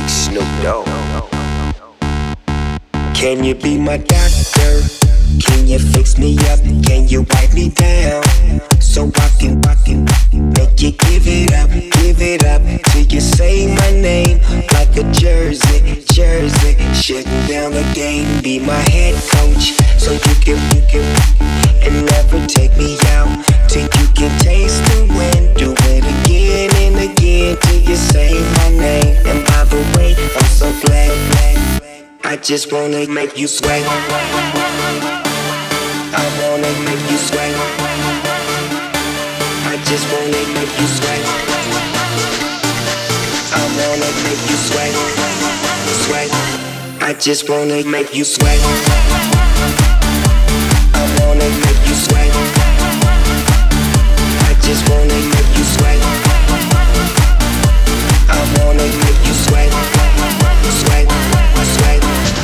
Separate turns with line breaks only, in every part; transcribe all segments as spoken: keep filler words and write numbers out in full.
Big Snoop Dogg. Can you be my doctor? Can you fix me up? Can you wipe me down? So I can, I can make you give it up, give it up till you say my name like a jersey, jersey. Shutting down the game, be my head coach, so you can, you can, and never take me out till you can taste the wind. Do it again and again till you say my name. And by the way, I'm so glad, glad. I just wanna make you sweat. I wanna make you sweat. I just wanna make you sweat. I wanna make you sweat. Sweat. I just wanna make you sweat. I wanna make you sweat. I just wanna make you sweat. I wanna make you sweat. Sweat. Sweat.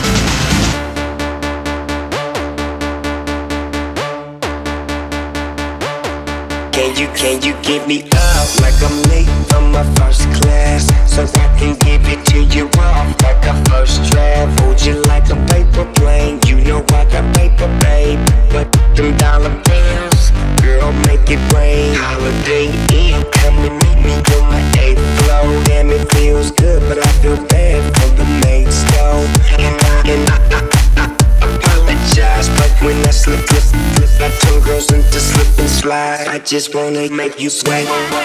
Can you, can you give me up like I'm late from my first class, so I can give it to you off like a first draft? Hold you like a paper plane, you know I got paper, babe. But them dollar bills, girl, make it rain. Holiday Inn, come and meet me on my eighth floor. Damn, it feels good, but I feel bad for the mates though. And I, and I, I, I apologize, but when I slip, slip, slip, I turn girls into slip and slide. I just wanna make you sweat.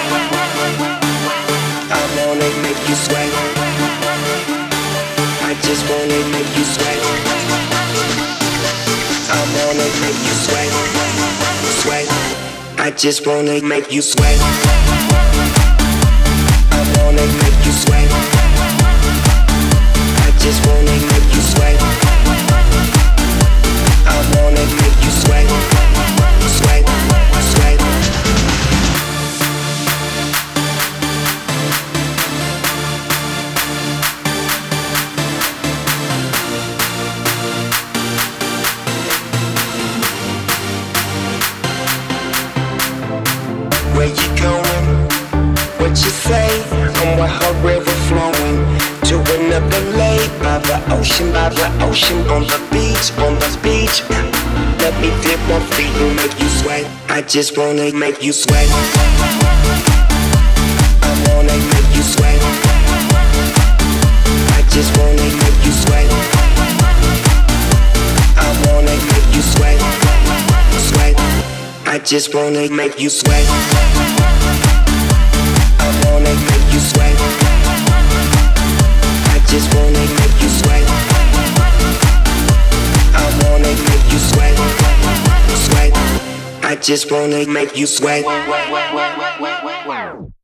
I wanna make you sweat. I just wanna make you sweat. I wanna make you sweat. Sweat. I just wanna make you sweat. I wanna make you sweat. I just wanna make you sweat. I wanna make you sweat. Sweat. Sweat. Where you going? What you say? I'm with her river flowing to another lake by the ocean, by the ocean, on the beach, on the beach. Let me dip my feet and make you sweat. I just wanna make you sweat. I wanna make you sweat. I just wanna make you sweat. I wanna make you sweat. Sweat. I just wanna make you sweat. I wanna make you sweat. I just wanna make you sweat. I wanna make you sweat. Sweat. I just wanna make you sweat.